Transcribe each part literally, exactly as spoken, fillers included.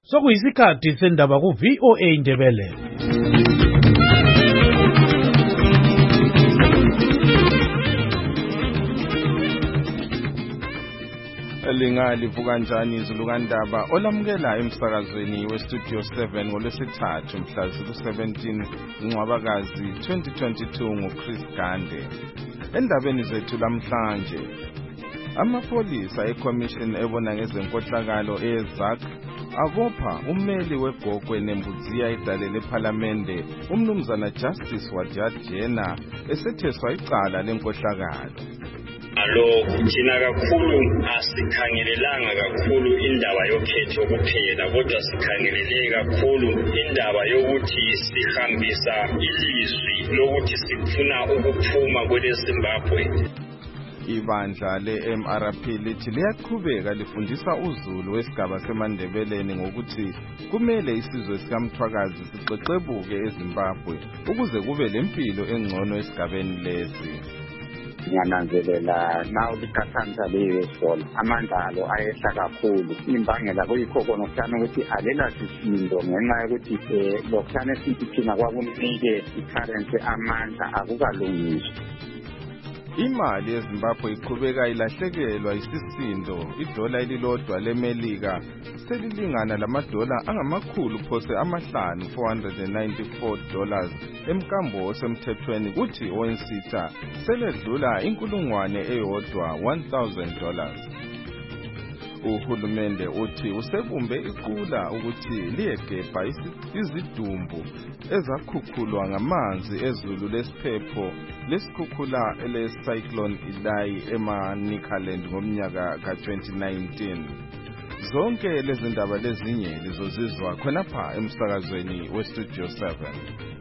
Sokuyisikhathi sendaba ku V O A Indebele. Lingalivuka kanjani izulu kandaba olamukela emsakazweni we Studio seven ngolwesithathu mhla zili-seventeen Ncwabakazi twenty twenty-two nguChris Gande. Endabeni zethu lamhlanje, amapolisa eCommission ebona ngezenkohlakalo eZAC abopha ummeli weGogwe Nembudziya idale lePhalamende umnumzana Justice Wadjadjena esetheswa icala lenkohlakalo. Alo thina kakhulu asikhangelelanga kakhulu indaba yokhetho kuphela, kodwa sikhangelele kakhulu indaba yokuthi sihambisa ilizwi lokuthi sifuna ukuphuma kwele Zimbabwe. Ibandla le-M R P lithi liyaqhubeka lifundisa uzulu wesigaba seMandebeleni ngokuthi kumele isizwe sikaMthwakazi sixexebuke eZimbabwe ukuze kube lempilo engcono esigabeni lesi. Ngiyananzelela nawo likhathanisa leyo esol amandla alo ayehla kakhulu. Imbangela kuyikho khona okuthana ukuthi alela sisindo ngenxa yokuthi eh lokuthana esithi thina kwakunike i-currency amandla akukalungiswa. Imali yeZimbabwe iqhubeka ilahlekelwa isisindo. Idola elilodwa leMelika selilingana lamadola angamakhulu phose amahlanu four hundred ninety-four dollars emkambo osemthethweni, kuthi owensitha seledlula inkulungwane eyodwa one thousand dollars. Uhulumende uthi usebumbe iqula ukuthi liyegebha izidumbu ezakhukhulwa ngamanzi ezulu lesiphepho lesikhukhula ele-Cyclone Idai eManicaland ngomnyaka ka twenty nineteen. Zonke lezi ndaba lezinye lizozizwa khonapha emsakazweni we Studio seven.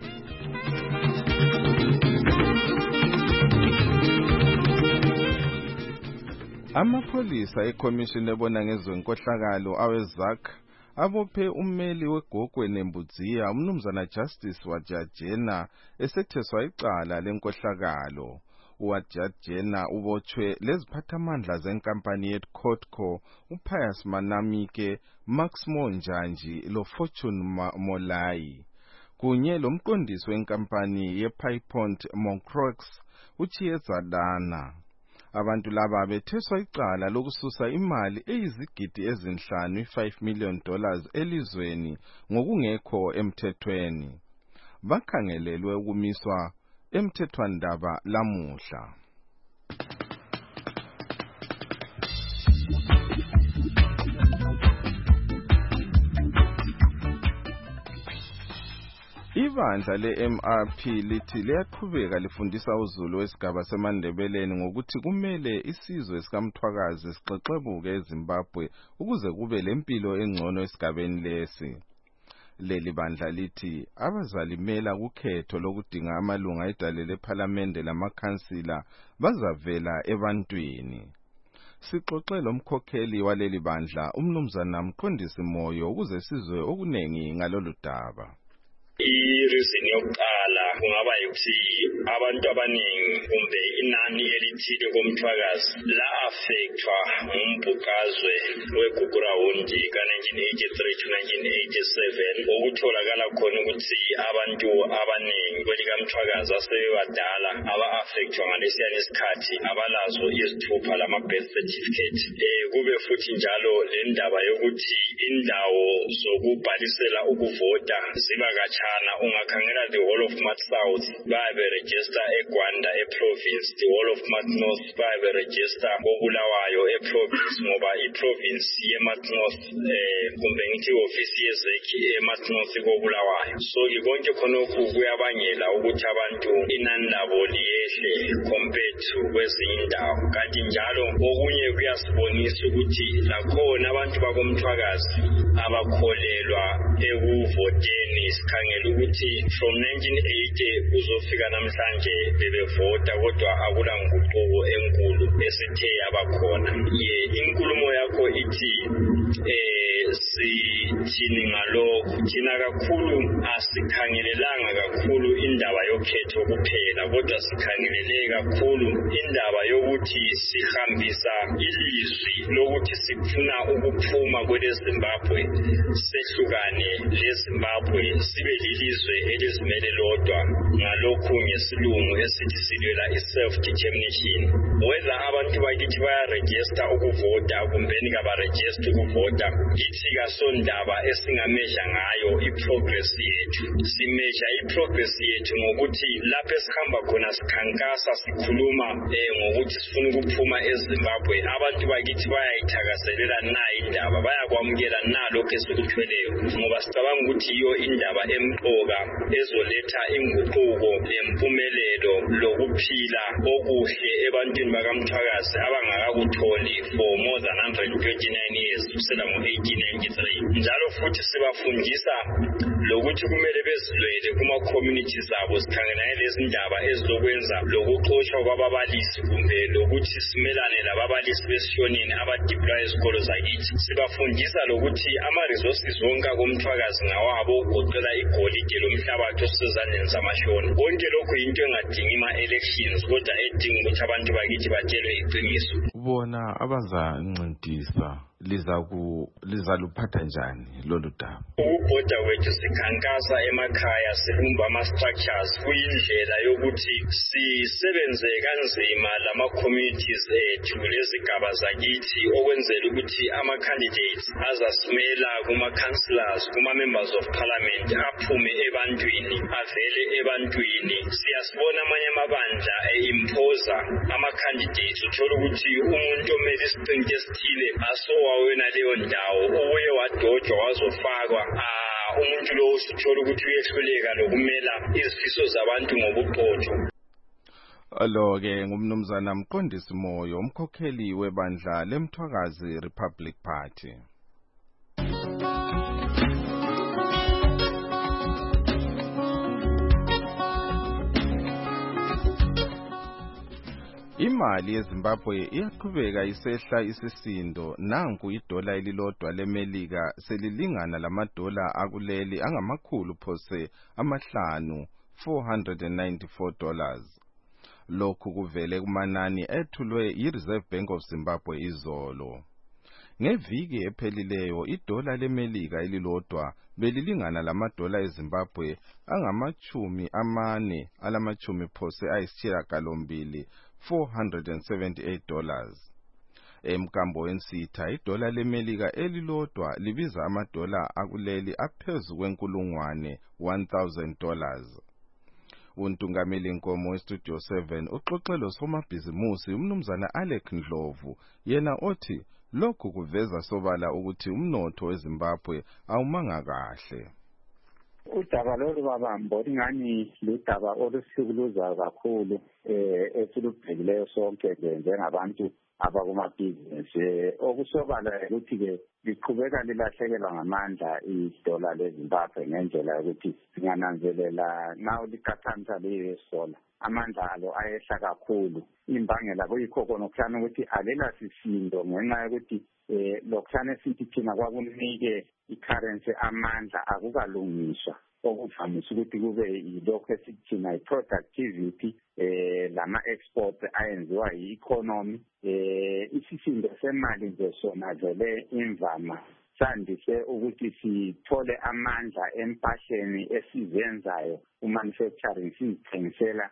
Amapolisa eCommission ebona ngezenkohlakalo aweZAC abophe ummeli weGogwe Nembudziya umnumzana Justice Wadjadjena esetheswa icala lenkohlakalo. uWadjadjena ubotshwe leziphathamandla zenkampani yeCotco uPius Manamike, Max Monjanji loFortune Molai kunye lomqondisi wenkampani yePiepont Moncrox uChiyedzadana. Abantu laba betheswa icala lokususa imali eyizigidi ezinhlanu five million dollars elizweni ngokungekho emthethweni. Bakhangelelwe ukumiswa emthethwandaba lamuhla. Ibandla le-M R P lithi liyaqhubeka lifundisa uzulu wesigaba seMandebeleni ngokuthi kumele isizwe sikaMthwakazi sixexebuke eZimbabwe ukuze kube lempilo engcono esigabeni lesi. Leli bandla lithi abazalimela kukhetho lokudinga amalunga edale lePhalamende lamakhansila bazavela ebantwini. Sixoxe lomkhokheli waleli bandla umnumzana Mqondisi Moyo ukuze sizwe okunengi ngalolu daba. I-reason yokuqala kungaba ukuthi abantu abaningi kumbe inani elithile komthwakazi la affectwa ngumbhukazwe weGugurawundi ka nineteen eighty-three to nineteen eighty-seven, okutholakala khona ukuthi abantu abaningi kwelikamthwakazi asebebadala aba-affectwa ngalesiyana isikhathi abalazo izithupha lama-birth certificate. Eh kube futhi njalo le ndaba yokuthi indawo zokubhalisela ukuvota ziba kacha ungakhangela the whole of Mart South babe register eGwanda eprovince, the whole of Mart North babe register koBulawayo eprovince ngoba iprovince yeMart North eh kumbe ngithi office yezeki eMart North koBulawayo. So konke khonokho kuyabangela ukuthi abantu inani labo liyehle compared to kwezinye indawo. Kanti njalo okunye kuyasibonisa ukuthi lakhona abantu bakomthwakazi abakholelwa ekuvoteni. Sikhangela ukuthi from nineteen eighty uzofika namhlanje bebevota kodwa akula nguquko enkulu esithe yabakhona. Ye inkulumo yakho ithi eh si ukuthini ngalokho. Thina kakhulu asikhangelelanga kakhulu indaba yokhetho kuphela, kodwa sikhangelele kakhulu indaba yokuthi sihambisa ilizwi lokuthi sifuna ukuphuma kwele Zimbabwe, sehlukane leZimbabwe sibe lilizwe elizimele lodwa, ngalokhu ngesilungu esithi silwela i-self determination. Whether abantu bakithi bayaregister ukuvota kumbeni kabaregister ukuvota, ithi kasondaba esingameasure ngayo i-progress yethu. Simeasure i-progress yethu ngokuthi lapho esihamba khona sikhankasa sikhuluma eh, ngokuthi sifuna ukuphuma eZimbabwe, abantu bakithi bayayithakazelela na indaba, bayakwamukela na lokho esikuthweleyo, ngoba sicabanga ukuthi iyo indaba emqoka ezoletha inguquko lempumelelo lokuphila okuhle ebantwini bakaMthwakazi abangakakutholi for more than one hundred twenty-nine years kusela ngo-eighteen ninety-three. Njalo futhi sibafundisa lokuthi kumele bezilwele kuma-communities abo, sikhangela lezi ndaba ezizokwenza lokuxoshwa kwababalisi kumbe lokuthi simelane lababalisi besishonini abadeploy ezikolo zakithi. Sibafundisa lokuthi ama-resources wonke akoMthwakazi ngawabo, ugoqela igolide lomhlabathi osezandleni zamashona. Konke lokhu yinto engadingi ama-elections, kodwa edinga ukuthi abantu bakithi batshelwe iqiniso. Bona abazancintisa lizaluphatha njani lolu daba? Ukubhoda kwethu sikhankasa emakhaya, silumba ama-structures, kuyindlela yokuthi sisebenze kanzima lama-communities ethu lezigaba zakithi, okwenzela ukuthi ama-candidates azasimela kuma-councillors, kuma-members of parliament aphume ebantwini, avele ebantwini. Siyasibona amanye amabandla e-imposa ama-candidates, uthola ukuthi umuntu omele isiqinti esithile asowa wena leyo ndawo, ubuye wadojwa wazofakwa. Ah, umuntu lo usithola ukuthi uyehluleka nokumela izifiso zabantu ngobuqotho. Alo-ke ngumnumzana Mqondisi Moyo, umkhokheli webandla leMthwakazi Republic Party. Imali yeZimbabwe iyaqhubeka isehla isisindo. Nanku idola elilodwa leMelika selilingana lamadola akuleli angamakhulu phose amahlanu, four hundred ninety-four dollars. Lokhu kuvele kumanani ethulwe yi-Reserve Bank of Zimbabwe izolo. Ngeviki ephelileyo idola leMelika elilodwa belilingana lamadola eZimbabwe angamachumi amane alamachumi phose ayisishiyagalombili, four hundred seventy-eight dollars. Emkambo wensitha idola leMelika elilodwa libiza amadola akuleli aphezu kwenkulungwane, one thousand dollars. Untungameli Nkomo weStudio seven uxoxelo somabhizimusi umnumzana Alec Ndlovu, yena othi lokhu kuveza sobala ukuthi umnotho weZimbabwe awumanga kahle. Udaba lolu babambo ingani ludaba olusikuluza kakhulu eh esilubhekileyo sonke njengabantu abakumabhizinisi. Okusobala ukuthi ke liqhubeka lilahlekelwa ngamandla idola leZimbabwe ngendlela yokuthi singananzelela nawo liqhathanisa le-U S dollar, amandla alo ayehla kakhulu. Imbangela kuyikho khona okuhlanu ukuthi alela sisindo ngenxa yokuthi eh lokuhlanu sithi thina kwakunike i-currency amandla akukalungiswa, okuvamisa ukuthi kube yilokho esithina i-productivity eh lama-export ayenziwa yi-economy. Eh isisindo semali nje sona vele imvama sandise ukuthi sithole amandla empahleni esizenzayo umanufacturing sizithengisela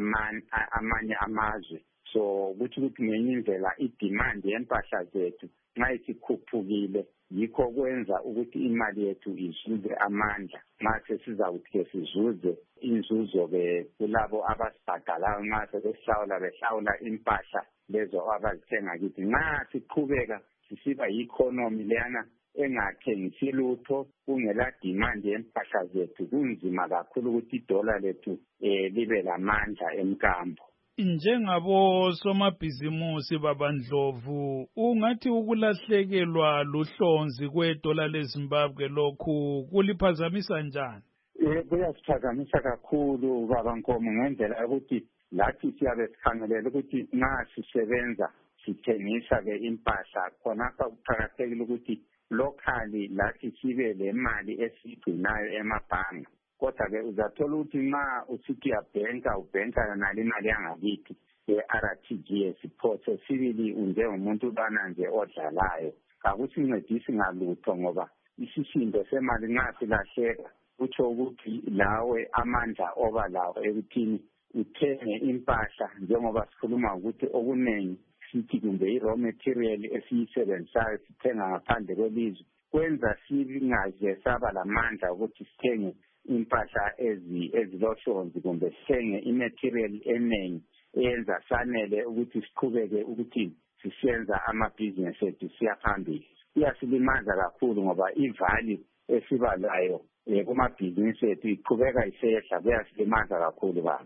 amanye amazwe. So ukuthi ukuthi ngenye indlela i-demand yempahla zethu nxa isikhuphukile yikho kwenza ukuthi imali yethu izuze amandla. Nxa sesizawuthi sizuze inzuzo-ke kulabo abasibhadalayo nxa sebehlawula behlawula impahla lezo abazithenga kithi. Nxa siqhubeka sisiba yi-economy leyana engathengisi lutho kungela demand yempahla zethu, kunzima kakhulu ukuthi idola lethu eh libe lamandla emkambo. Njengabo somabhizimusi babandlovu, ungathi ukulahlekelwa luhlonzi kwedola leZimbabwe lokhu kuliphazamisa njani? Eh kuyasiphazamisa kakhulu baba Nkomo ngendlela yokuthi lathi siyabe sikhangelela ukuthi nxa sisebenza sithengisa ke impahla khonapha kuqakathekile ukuthi locally lathi sibe le mali esigcinayo emabhangi. Kodwa ke uzathola ukuthi nxa usithi uyabhenka ubhenka nale imali yangakithi ye-R T G S phose sibili unjengomuntu ubana nje odlalayo. Akusincedisi ngalutho ngoba isisindo semali nxa silahleka kutsho ukuthi lawe amandla oba lawo ekuthini uthenge impahla njengoba sikhuluma ukuthi okuningi sithi kumbe i-raw material esiyisebenzisayo sithenga ngaphandle kwelizwe kwenza singaze saba lamandla ukuthi sithenge impahla ezilohlonzi kumbe sithenge i-material eningi eyenza sanele ukuthi siqhubeke ukuthi sisenza amabhizinesi ethu siya phambili. Iyasilimaza kakhulu ngoba i-value esiba layo kumabhizinisi ethu iqhubeka isehla, kuyasilimaza kakhulu baba.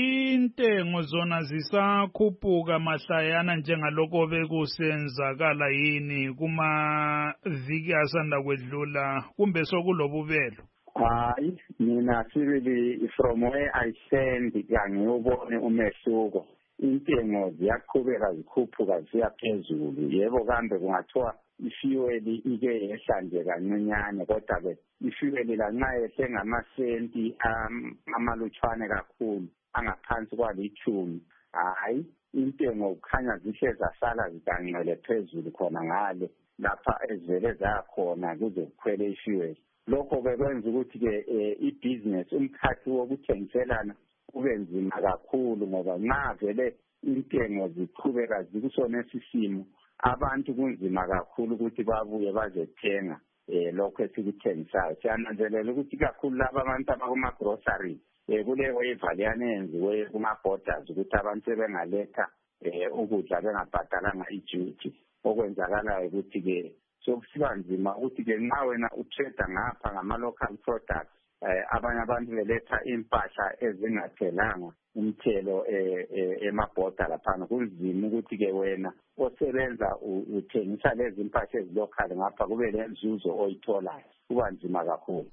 Intengo zona zisakhuphuka mahlayana njengalokho bekusenzakala yini kuma viki asanda kwedlula kumbe sokulobubelo? Hayi, mina sibili from where I stand ngiyobone umehluko. Intengo ziyaqhubeka zikhuphuka ziyaphezulu. Yebo kambe kungathiwa ifuel ike yehla nje kancinyane kodwa ke ifuel lanxa yehle ngamasenti amalutshwane kakhulu angaphansi kwalithumi. Hayi, intengo kukhanya zihle zasala zidangcele phezulu khona ngale lapha ezivele zakhona kuze kukhwele ifuel. Lokho ke kwenza ukuthi ke i-business umkhathi wokuthengiselana ube nzima kakhulu ngoba nxa vele intengo ziqhubeka zikusona isimo abantu kunzima kakhulu ukuthi babuye bazethenga lokho esikuthengisayo. Siyananzelela ukuthi kakhulu laba abantu abakuma grocery kule waiver leyanenziwe kuma borders ukuthi abantu sebengaletha ukudla bengabhadalanga i-duty. Okwenzakalayo ukuthi ke sokusiba nzima ukuthi ke nxa wena utrade ngapha ngama-local products abanye abantu beletha impahla ezingathelanga umthelo emabhoda laphana kunzima ukuthi ke wena osebenza uthengisa lezi impahla ezilokali ngapha kube lenzuzo oyitholayo, kuba nzima kakhulu.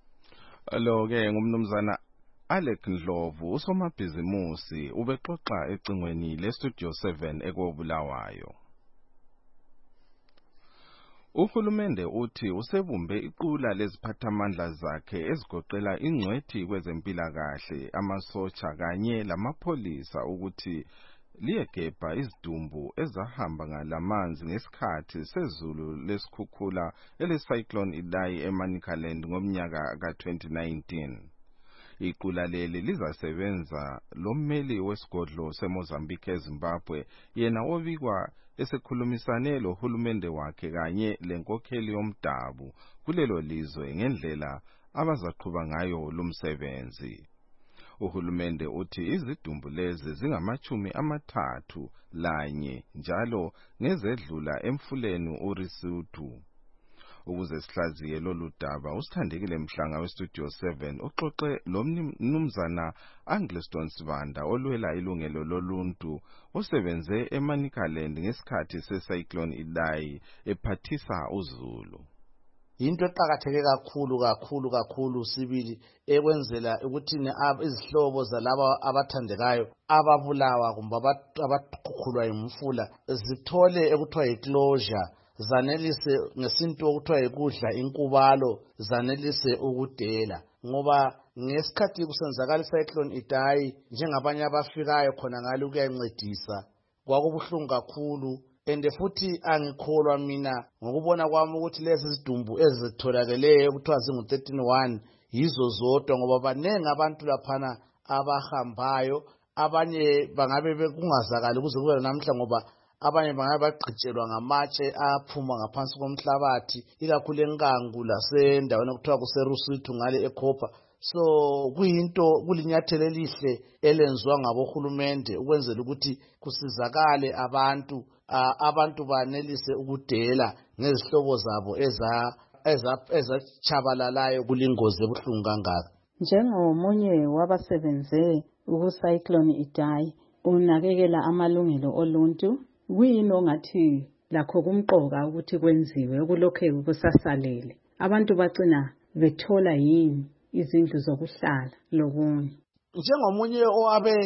Lo-ke ngumnumzana Alec Ndlovu usomabhizimusi ubexoxa ecingweni le-Studio seven ekobulawayo. Uhulumende uthi usebumbe iqula leziphathamandla zakhe ezigoqela ingcwethi kwezempilakahle, amasotsha kanye lamapholisa ukuthi liyegebha izidumbu ezahamba ngalamanzi ngesikhathi sezulu lesikhukhula ele-Cyclone Idai eManicaland ngomnyaka ka twenty nineteen. Iqula leli lizasebenza lommeli wesigodlo seMozambique eZimbabwe yena obikwa esekhulumisane lohulumende wakhe kanye lenkokheli yomdabu kulelo lizwe ngendlela abazaqhuba ngayo lumsebenzi. Uhulumende uthi izidumbu lezi zingamachumi amathathu lanye njalo ngezedlula emfuleni uRisuthu. Ukuze sihlaziye lolu daba usithandekile Mhlanga weStudio seven uxoxe lomnumzana Angliston Sibanda olwela ilungelo loluntu osebenze eManicaland ngesikhathi seCyclone Idai ephathisa uZulu. Into eqakatheke kakhulu kakhulu kakhulu sibili ekwenzela ukuthi izihlobo zalabo abathandekayo ababulawa kumbe abaqhukhulwa yimfula zithole ekuthiwa yiclosure, zanelise ngesinto okuthiwa yikudla inkubalo, zanelise ukudela ngoba ngesikhathi kusenzakala iCyclone Idai njengabanye abafikayo khona ngale ukuyancedisa kwakubuhlungu kakhulu. And futhi angikholwa mina ngokubona kwami ukuthi lezi zidumbu ezitholakeleyo kuthiwa zingu thirteen one yizo zodwa ngoba banengi abantu laphana abahambayo, abanye bangabe bekungazakali kuze kube namhla ngoba abanye bangabe bagqitshelwa ngamatshe aphuma ngaphansi komhlabathi ikakhulu eNkangu lasendaweni okuthiwa kuseRusuthu ngale eKhopa. So kuyinto kulinyathelo elihle elenziwa ngabohulumende ukwenzela ukuthi kusizakale abantu abantu banelise ukudela ngezihlobo zabo eza ezachabalalayo kulingozi ebuhlungu kangaka. Njengomunye wabasebenze ukuCyclone Idai unakekela amalungelo oluntu, kuyini ongathi lakho kumqoka ukuthi kwenziwe kulokho kusasalele? Abantu bacina bethola yini izindlu zokuhlala lokunye? Njengomunye owabe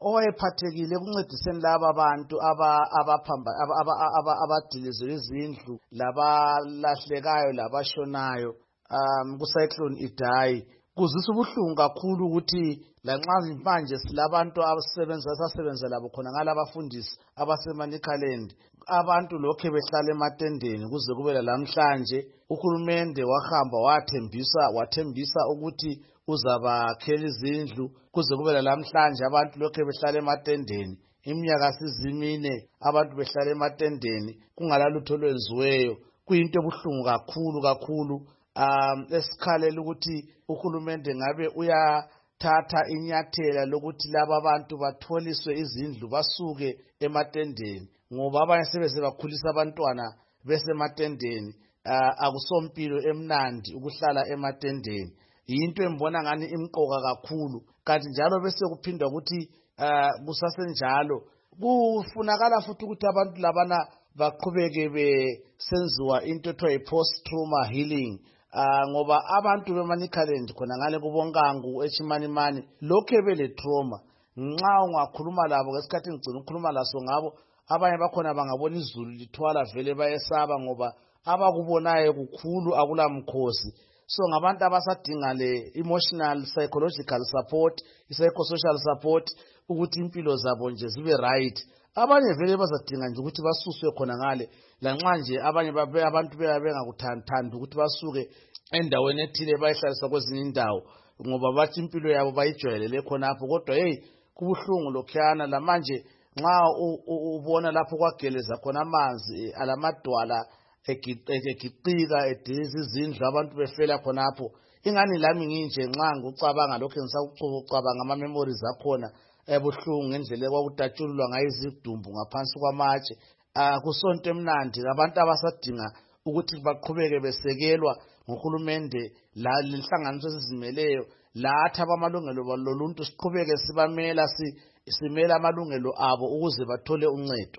owayephathekile ekuncediseni laba abantu abaphamba abadilizwe izindlu labalahlekayo labashonayo um kucyclone Idai. Kuzisa ubuhlungu kakhulu ukuthi lanxa manje silabantu abasebenza sasebenza labo khona ngalabafundisi abaseManicaland, abantu lokhe behlala ematendeni kuze kube lamhlanje. Uhulumende wahamba wathembisa wathembisa ukuthi uzabakhela izindlu kuze kube lamhlanje abantu lokhe behlala ematendeni. Iminyaka sizimine abantu behlala ematendeni kungalalutho lwenziweyo. Kuyinto ebuhlungu kakhulu kakhulu. Um esikhalela ukuthi uhulumende ngabe uyathatha inyathela lokuthi laba abantu batholiswe izindlu basuke ematendeni, ngoba abanye sebeze bakhulisa abantwana besematendeni. Uh, akusompilo emnandi ukuhlala ematendeni. Yinto embona ngani imqoka kakhulu. Kanti njalo bese kuphindwa ukuthi uh, kusasenjalo kufunakala futhi ukuthi abantu labana baqhubeke besenziwa into ethiwa post trauma healing. Uh, ngoba abantu beManicaland khona ngale kubonkangu eChimanimani lokhe bele trauma. Nxa ungakhuluma labo ngesikhathi ngicina ukukhuluma laso ngabo, abanye bakhona bangabona izulu lithwala vele bayesaba ngoba abakubonayo kukhulu akula mkhosi. So ngabantu abasadinga le emotional psychological support, psychosocial support ukuthi impilo zabo nje zibe right. Abanye vele bazadinga nje ukuthi basuswe khona ngale, lanxa nje abanye abantu bengakuthanda ukuthi basuke endaweni ethile bayihlalisa kwezinye indawo ngoba bathi impilo yabo bayijwayelele khonapho. Kodwa hey, kubuhlungu lokhuyana lamanje nxa ubona lapho kwageleza khona amanzi alamadwala egiqika ediza izindlu abantu befela khonapho. Ingani lami nginje nxa ngicabanga lokho ngisakucabanga ama memories akhona ebuhlungu ngendlela kwakudatshulwa ngayo izidumbu ngaphansi kwamatshe. Akusonto emnandi abantu abasadinga ukuthi baqhubeke besekelwa ngohulumende la lenhlanganiso ezizimeleyo lathi abamalungelo baloluntu siqhubeke sibamela simela amalungelo abo ukuze bathole uncedo.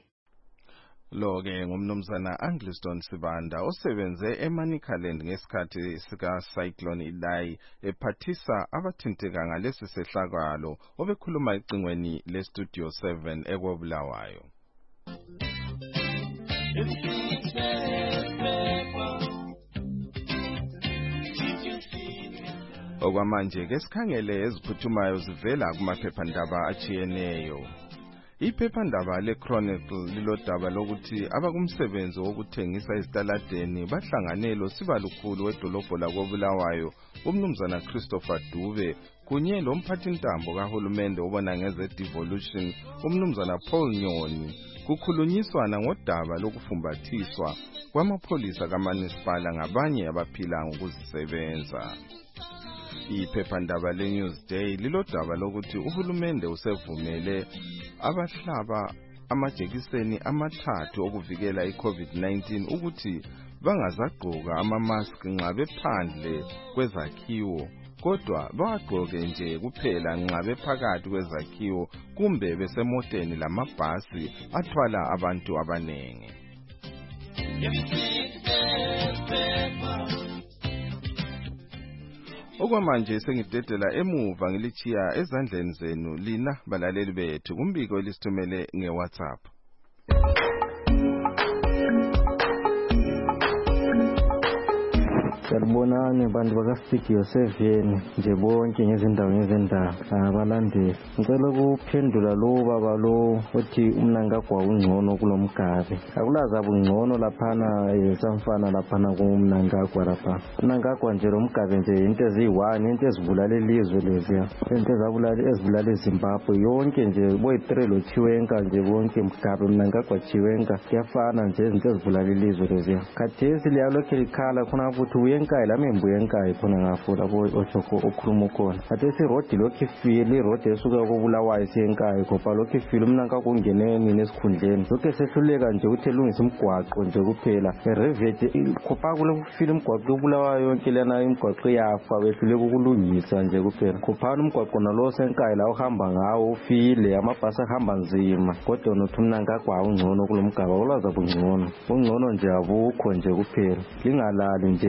Lo ke ngumnumzana Angliston Sibanda osebenze eManicaland ngesikhathi sika Cyclone Idai ephathisa abathinteka ngalesi sehlakalo obekhuluma ecingweni le Studio seven ekobulawayo. Okwamanje ke sikhangele eziphuthumayo zivela kumaphephandaba achiyeneyo. Iphephandaba leChronicle lilodaba lokuthi abakumsebenzi wokuthengisa ezitaladeni bahlanganelo sibalukhulu wedolobho lakobulawayo umnumzana Christopher Dube kunye lomphathintambo kahulumende obona ngeze devolution umnumzana Paul Nyoni kukhulunyiswana ngodaba lokufumbathiswa kwamapholisa kaMunicipal ngabanye abaphila ngokuzisebenza. Iphephandaba leNewsday lilodaba lokuthi uhulumende usevumele abahlaba amajekiseni amathathu okuvikela iCovid nineteen ukuthi bangazagqoka amamask nxa bephandle kwezakhiwo, kodwa bawagqoke nje kuphela nxa bephakathi kwezakhiwo kumbe besemoteni lamabhasi athwala abantu abanengi. Okwamanje sengidedela emuva ngilichiya ezandleni zenu lina balaleli bethu kumbiko elisithumele ngeWhatsApp. Sanibonani bantu bakastudio seven nje bonke ngezindawo ngezindawo abalandeli. Ngicela ukuphendula lo baba lo othi umnankagwa ungcono kulomgabe. Akulaza bungcono laphana esamfana laphana kumnankagwa lapha. Umnankagwa nje lomgabe nje into eziyi-one into ezibulala ilizwe leziya. Into ezabulala ezibulala eZimbabwe yonke nje boy three lo Chiwenga nje bonke mgabe umnankagwa Chiwenga kuyafana nje into ezibulala ilizwe leziya. Khathesi liyalokhe likhala khona ukuthi uyenkayi lami embuyenkayi khona ngafo lapho ochoko okhuluma khona. Khathesi road lokhe ifile road esuka kobulawayo siyenkayi ngoba lokhe ifile umnankagwa ungene nini esikhundleni. Lokhe sehluleka nje ukuthi elungise imigwaqo nje kuphela. Erevete khopha kule kufile imigwaqo obulawayo yonke lena imigwaqo yafa behluleka ukulungisa nje kuphela. Khophana umgwaqo nalo senkayi la uhamba ngawo ufile amabhasi ahamba nzima kodwa nothi umnankagwa ungcono kulomgaba ulaza bungcono. Ungcono nje abukho nje kuphela. Lingalali nje kumele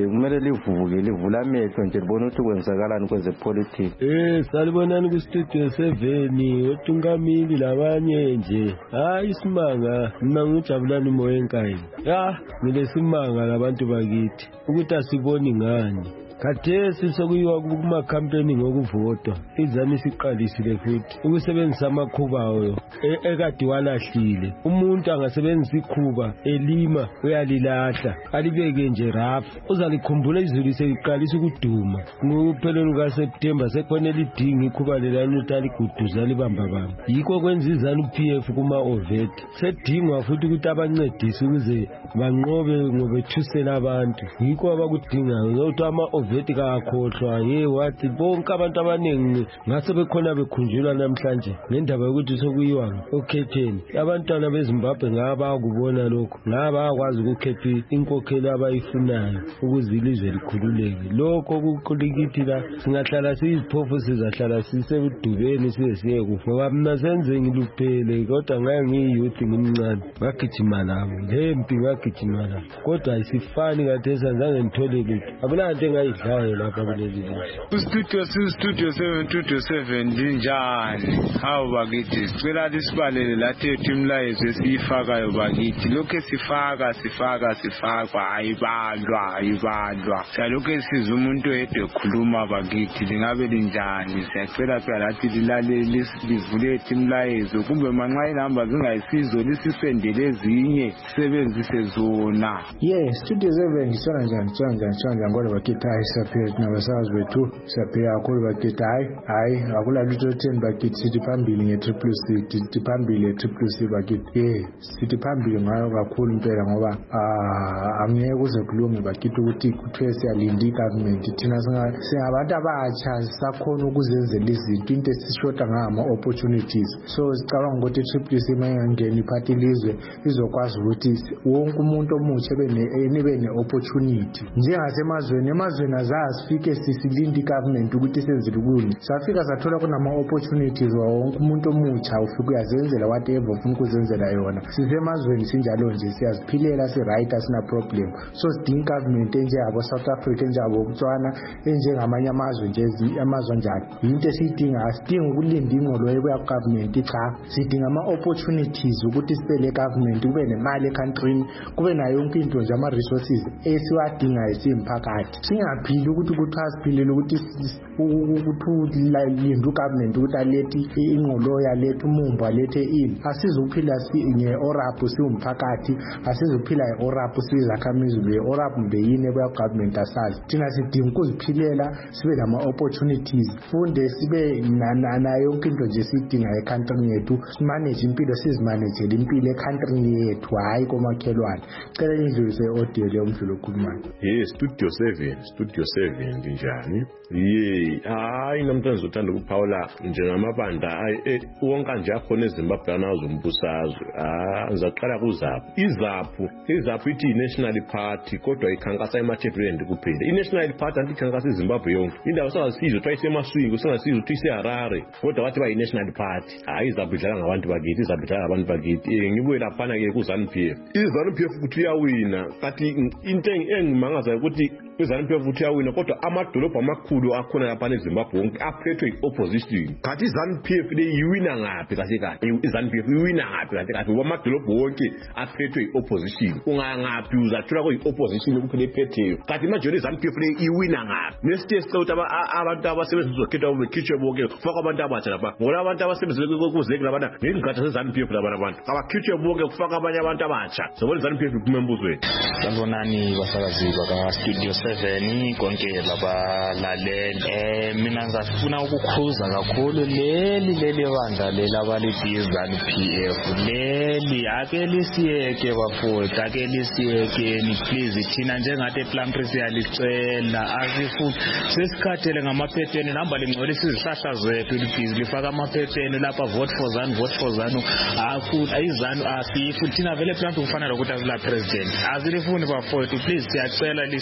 livuke livula amehlo nje libona ukuthi kwenzakalani kwezepolitiki. Eh salibonani ku studio seven otungamili labanye nje. Hayi isimanga mina ngijabulani moya enkayini. Ya ngilesimanga labantu bakithi ukuthi asiboni ngani. Khathesi sokuyiwa kuma campaign ngokuvota izami siqalisile futhi ukusebenzisa amakhuba ayo ekade walahlile. Umuntu angasebenzisa ikhuba elima uyalilahla alibeke nje rafu uzalikhumbula izulu seliqalisa ukuduma. Ngokupheleni kaSeptember sekhona lidinga ikhuba lelani ukuthi aliguduza libamba bamba. Yikho kwenza izanu P F kuma ovet sedingwa futhi ukuthi abancedise ukuze banqobe ngobethusela abantu. Yikho abakudingayo ukuthi ama vethi kakhohlwa ye wathi bonke abantu abaningi ngase bekhona bekhunjulwa namhlanje ngendaba yokuthi sokuyiwa okhetheni. Abantwana beZimbabwe ngaba ukubona lokho ngaba akwazi ukukhepha inkokhelo abayifunayo ukuze ilizwe likhululeke. Lokho kuqhilikithi la singahlala siziphofu sizahlala sisebudubeni size siye kufa. Ngoba mina senze ngiluphele kodwa ngaye ngiyouth ngimncane ngagijima nabo lempi ngagijima nabo kodwa ayisifani kathesa ngizange ngithole lutho. Akulanto engayi hayi lapha kuleli studio studio seven studio seven njani hawo bakithi sicela lisibalele lathi imlayezo esifakayo bakithi lokho sifaka sifaka sifakwa ayibalwa ayibalwa lokho siza umuntu oyedwa ekhuluma bakithi lingabe linjani siyacela phela lathi lilalele livule imlayezo kumbe manxa inamba zingayisizo lisisendele ezinye sebenzise zona. Yeah, studio seven isona njani njani njani ngolo bakithi siyaphila nabasazi bethu siyaphila kakhulu bakithi hayi hayi akula lutho ten bakithi sithi phambili nge-triple C sithi phambili nge-triple C bakithi ye sithi phambili ngayo kakhulu impela ngoba angeke kuze kulunge bakithi ukuthi kuthiwe siyalinda i-government thina singabantu abatsha sisakhona ukuzenzela izinto into esishoda ngama-opportunities. So sicabanga ukuthi i-triple C mayingangena iphathi ilizwe izokwazi ukuthi wonke umuntu omutsha ebe ne-opportunity njengasemazweni emazweni azasifike sisilinde i-government ukuthi senzele ukuni safika sathola kunama-opportunities wonke umuntu omutsha ufika uyazenzela whatever ufuna ukuzenzela yona. Sisemazweni sinjalo nje siyaziphilela si-right asina problem. So sidinga i-government enjengabo South Africa enjengabo Botswana enjengamanye amazwe nje amazwe njalo yinto esiyidinga. Asidinga ukulinda ingqolo yokuya ku-government cha sidinga ama-opportunities ukuthi sibele government kube nemali ekhantrini kube nayo yonke into nje ama-resources esiwadingayo simphakathi. Singaphili ukuthi kuthiwa siphilele ukuthi ukuthi linda ugovernment ukuthi alethi ingqolo yaletha umumba alethe ini. Asizuphila nge-oraphu siwumphakathi asizuphila nge-oraphu siyizakhamizi be-oraphu mbe yini ebuya kugovernment asazi. Thina sidinga ukuziphilela sibe nama-opportunities funde sibe nayo yonke into nje siyidingayo ekhantrini yethu simanage impilo sizimanejele impilo ekhantrini yethu hayi komakhelwane. Cela indlulise audio leyo mdlulu okhulumayo. Yes, studio seven studio seven njani ye hayi namhlanje uzothanda ukuphawula njengamabanda wonke nje akhona eZimbabwe anazombusazwe. Ah ngizaqala kuZaphu. iZaphu iZaphu ithi i-National Party kodwa ikhankasa emaThekwini kuphela. I-National Party antikhankasa eZimbabwe yonke. Indawo sasizwe twayise emaswingo singasizwe twise Harare kodwa wathi ba i-National Party. Hayi iZaphu idlala ngabantu bakithi iZaphu idlala ngabantu bakithi. Ngibuye laphana ke kuZanu P F. iZanu P F ukuthi uyawina kathi into engimangaza ukuthi iZanu P F ukuthi uyawina kodwa amadolobha amakhulu akhona lapha eZimbabwe wonke aphethwe i-opposition. Kathi iZanu P F le iwina ngaphi kahle kahle iZanu P F iwina ngaphi kahle kahle amadolobha wonke aphethwe i-opposition. Ungangaphi uzathola kwi-opposition kuphela ephetheyo. Kathi manje iZanu P F le iwina ngaphi nesitesi ukuthi abantu abasebenza ukukhetha ubekhitshwe bonke kufaka abantu abatsha lapha ngoba abantu abasebenza ukuzekela abantu ngezingatsha zeZanu P F labana abantu abakhitshwe bonke kufaka abanye abantu abatsha. Sobona iZanu P F iphume embuzweni. Sanibonani basakazi baka studio seven konke labalaleli. Eh mina ngizafuna ukukhuza kakhulu leli leli bandla leli abalithi iZanu P F leli ake lisiyeke bafowethu ake lisiyekeni please thina njengathi Plumtree siyalicela asifuni sesikhathele ngamaphetheni namba lingcolisa izihlahla zethu libhizi lifaka amaphetheni lapha vote for ZANU vote for ZANU afuthi ayizanu asifu thina vele Plumtree kufanele ukuthi azila president azilifuni bafowethu please siyacela lisiyeke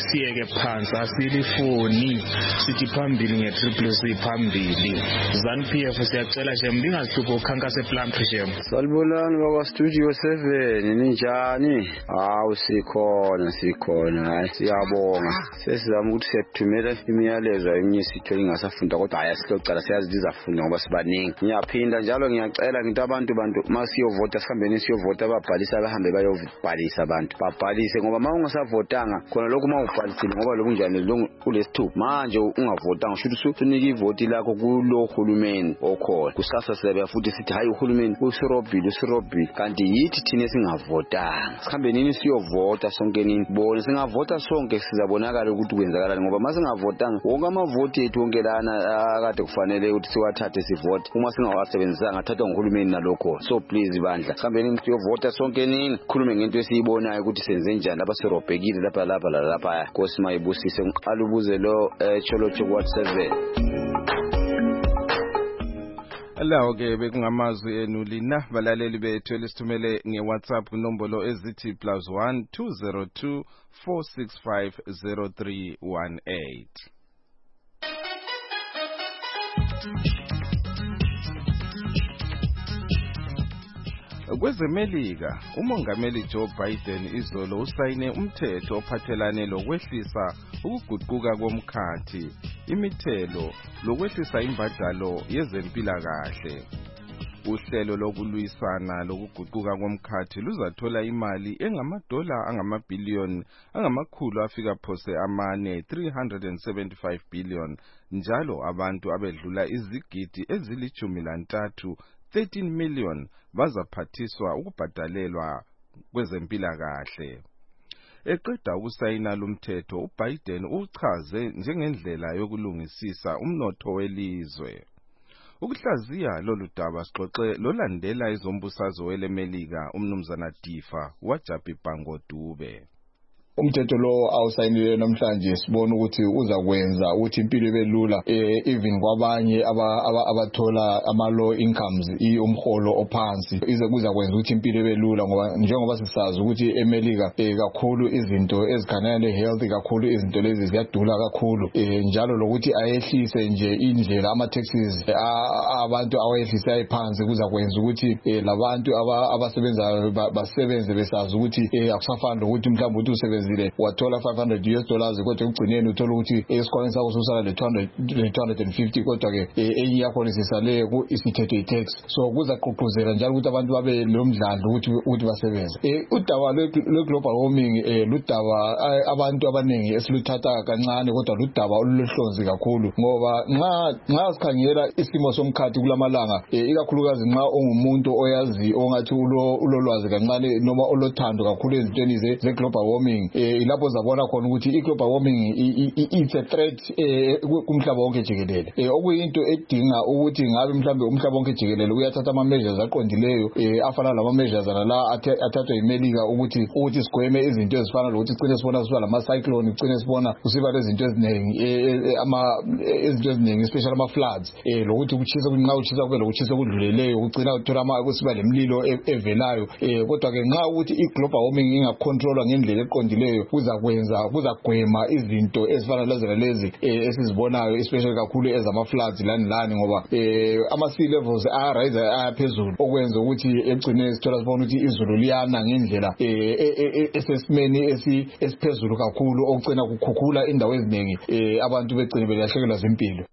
phansi asilifoni sithi phambili nge-triple C phambili. ZANU-P F siyacela shem lingazihlupho ukhankasa ePlumtree shem. Salibonani baba Studio seven ninjani? Hawu sikhona sikhona hayi siyabonga. Sesizama ukuthi siyathumela imiyalezo eminye sithole ingasafunda kodwa hayi sicela siyazi lizafunda ngoba sibaningi. Ngiyaphinda njalo ngiyacela ngithi abantu bantu masiyovota sihambeni siyovota babhalisa bahambe bayobhalisa abantu. Babhalise ngoba ma ungasavotanga khona lokho ma ubhalisile ngoba lokunjani lo kulesithupha manje ungavotanga usho ukuthi unika ivoti lakho kulo hulumeni okhona. Kusasa siyabe futhi sithi hayi uhulumeni usirobhile usirobhile kanti yithi thina singavotanga. Sihambe nini siyovota sonke nini bona singavota sonke sizabonakala ukuthi kwenzakalani ngoba masingavotanga wonke amavoti ethu wonke lana akade kufanele ukuthi siwathathe sivote uma singawasebenzisanga athathwa nguhulumeni nalokho. So please bandla sihambe nini siyovota sonke nini khulume ngento esiyibonayo ukuthi senze njani lapha sirobhekile lapha lapha lapha Nkosi mayibusise ngiqala ubuze lo Cholocho ku seven. Lawo ke bekungamazwi enu lina balaleli bethu elisithumele ngeWhatsApp kunombolo ezithi plus one two zero two four six five zero three one eight. KwezeMelika uMongameli Joe Biden izolo usayine umthetho ophathelane lokwehlisa ukuguquka komkhathi, imithelo lokwehlisa imbadalo yezempilakahle. Uhlelo lokulwisana lokuguquka komkhathi luzathola imali engamadola angamabhillion angamakhulu afika phose amane three hundred seventy-five billion njalo abantu abedlula izigidi ezilithumi lantathu thirteen million bazaphathiswa ukubhadalelwa kwezempilakahle. Eqeda ukusayina lumthetho uBiden uchaze njengendlela yokulungisisa umnotho welizwe. Ukuhlaziya lolu daba sixoxe lolandela izombusazwe weleMelika umnumzana Difa waJapi Bhangodube. Umthetho lo awusayinile namhlanje sibona ukuthi uzakwenza ukuthi impilo ibe lula even kwabanye abathola ama low incomes umholo ophansi ize kuzakwenza ukuthi impilo ibe lula ngoba njengoba sisazi ukuthi eMelika kakhulu izinto ezikhanele health kakhulu izinto lezi ziyadula kakhulu njalo lokuthi ayehlise nje indlela ama taxes abantu awayehlisa iphansi kuzakwenza ukuthi labantu abasebenza basebenze besazi ukuthi akusafani ukuthi mhlawumbe uthi usebenza wathola five hundred US dollars kodwa ugcineni uthola ukuthi esikhwameni sakho usala le two hundred fifty kodwa ke enye yakho isisale ku isithethe itax. So kuza qhuqhuzela njalo ukuthi abantu babe lomdlandla ukuthi ukuthi basebenze. Udaba le global warming ludaba abantu abaningi esiluthatha kancane kodwa ludaba oluhlonzi kakhulu ngoba nxa nxa sikhangela isimo somkhathi kulamalanga ikakhulukazi nxa ungumuntu oyazi ongathi ulolwazi kancane noma olothando kakhulu ezintweni ze global warming ilapho zabona khona ukuthi i-global warming it's a threat kumhlaba wonke jikelele okuyinto edinga ukuthi ngabe mhlambe umhlaba wonke jikelele uyathatha ama measures aqondileyo afana lama measures la athathwa yiMelika ukuthi ukuthi sigweme izinto ezifana lokuthi sicine sibona siba lama cyclone sicine sibona kusiba lezinto eziningi ama izinto eziningi especially ama floods lokuthi kuchisa kunqa uchisa kube lokuchisa kudluleleyo ukucina uthola ama kusiba lemlilo evelayo kodwa ke nxa ukuthi i-global warming ingacontrolwa ngendlela eqondileyo kuzakwenza kuzagwema izinto ezifana lezona lezi esizibonayo especially kakhulu ezama floods lani lani ngoba ama sea levels are rise aphezulu okwenza ukuthi egcine sithola sibona ukuthi izulu liyana ngendlela esesimeni esiphezulu kakhulu okucina kukhukhula indawo eziningi abantu begcine belahlekelwa zimpilo.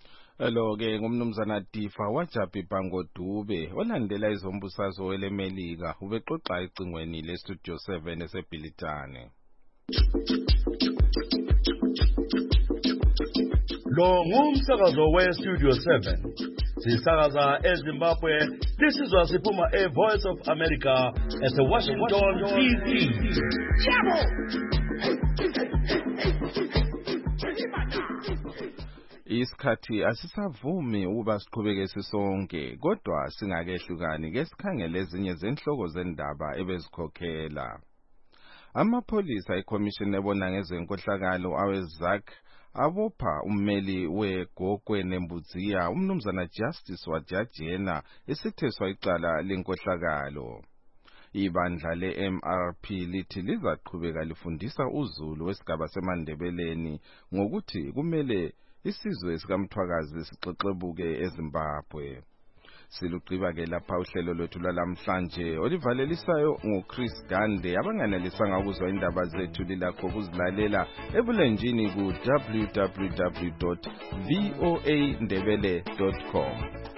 Hello ke ngumnumzana Difa waJapi Bhangodube olandela izombusazwe weleMelika ubexoxa ecingweni le Studio seven eseBhilitane. Lo ngumsakazo we Studio seven. Sisakaza eZimbabwe. This is wasiphuma a Voice of America at the Washington D C. Isikhathi asisavumi ukuba siqhubeke sisonke kodwa singakehlukani ke sikhangele ezinye zenhloko zendaba ebezikhokhela. Amapholisa eCommission ebona ngezenkohlakalo aweZAC abopha ummeli weGogwe Nembudziya umnumzana Justice Wajajena esitheswa icala lenkohlakalo. Ibandla le-M R P lithi lizaqhubeka lifundisa uZulu wesigaba seMandebeleni ngokuthi kumele isizwe sikaMthwakazi sixexebuke eZimbabwe. Silugqiba ke lapha uhlelo lwethu lwalamhlanje olivalelisayo ngoChris Gande. Abanganelisanga ukuzwa indaba zethu lilakho ukuzilalela ebulenjini ku w w w dot voa ndebele dot com.